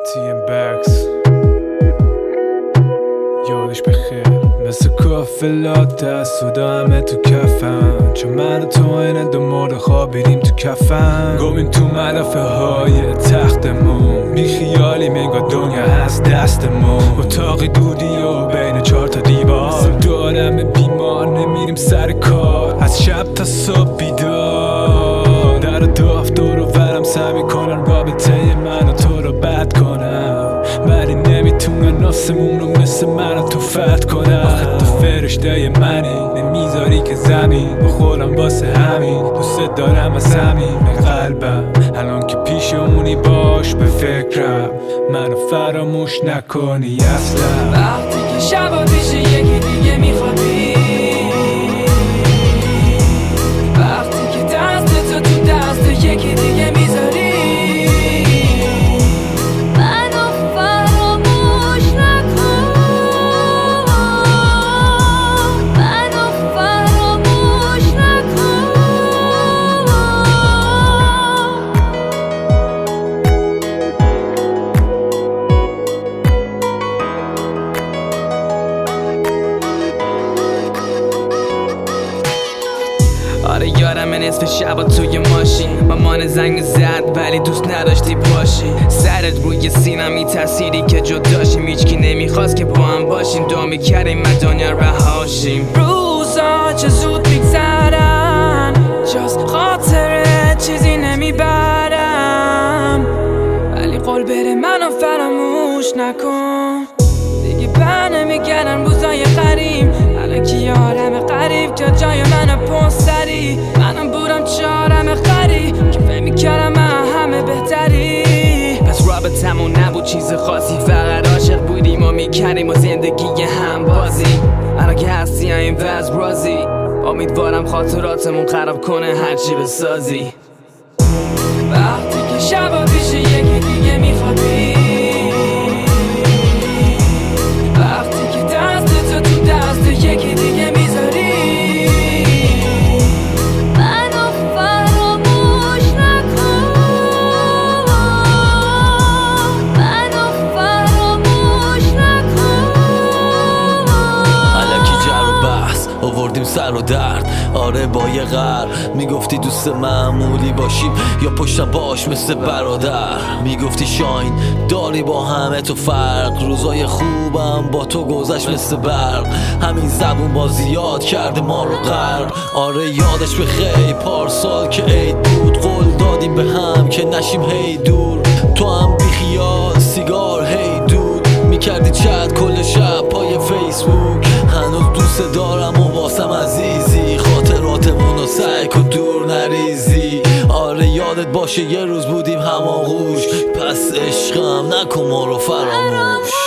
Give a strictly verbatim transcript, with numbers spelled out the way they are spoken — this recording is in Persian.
تی ام بکس یادش بخیر مثل کافلات دست و همه تو کفن، چون من و تو اینه دو مرد خوابیدیم تو کفن، گمیم تو ملافه های تختمون، بی خیالی انگار دنیا هست دستمون، اتاقی دودی و بین چهار تا دیوار، دارم بیمار نمیریم سر کار، از شب تا صبح بیدار، در و داف دور و ورم سعی کنن رابطه من و تو رو بد کنم، ولی نمیتونن نفسمون رو مثل من و تو فتح کنم. آخه تو فرشته منی نمیذاری که زمین بخورم، واسه همین دوست دارم از همین قلبم، الان که پیش اونی باش به فکرم، منو فراموش نکنی اصلا. وقتی که شبا پیش یکی دیگه میخوابی، وقتی که دست تو تو دست یکی دیگه میذاری، منو فراموش نکن، منو فراموش نکن. آره یارم نصف شبا توی ماشین، مامان زنگ زد ولی دوست نداشتی باشی، سرت روی سینم ای تأثیری که جداشیم، هیچکی نمیخواست که با هم باشیم، دعا میکردیم از دنیا رهاشیم. روزا چه زود میگذرن، جز خاطره چیزی نمیبرم، ولی قول بره منو فراموش نکن، دیگه بر نمیگردن روزای قریب، الکی یارم قریب که جای منو پستری، منم بودم چارم قری که فهم میکردم من همه بهتری، پس رابطمون نبود چیز خاصی، فقط عاشق بودیم و میکردیم و زندگی هم بازی، الان که هستی این وضع راضی، امیدوارم خاطراتمون خراب کنه هرچی بسازی. وقتی که شبا پیش یکی دیگه میخوابی، وقتی که دست تو تو دست یکی دیگه میذاری، منو فراموش نکن، منو فراموش نکن. الکی جر و بحث آوردیم سر و درد، آره با یه غر میگفتی دوست معمولی باشیم یا پشتم باش مثل برادر، میگفتی شاین داری با همه تو فرق، روزای خوبم با تو گذشت مثل برق، همین زبون بازی یاد کرده ما رو غرق. آره یادش بخیر پارسال که عید بود، قول دادیم به هم که نشیم هی دور، تو هم بیخیال سیگار هی دود میکردی چت کل شب پای فیسبوک، هنوز دوست دارم و واسم عزیزی، خاطراتمون رو سعی کن دور نریزی. آره یادت باشه یه روز بودیم هماغوش، پس عشقم نکن ما رو فراموش.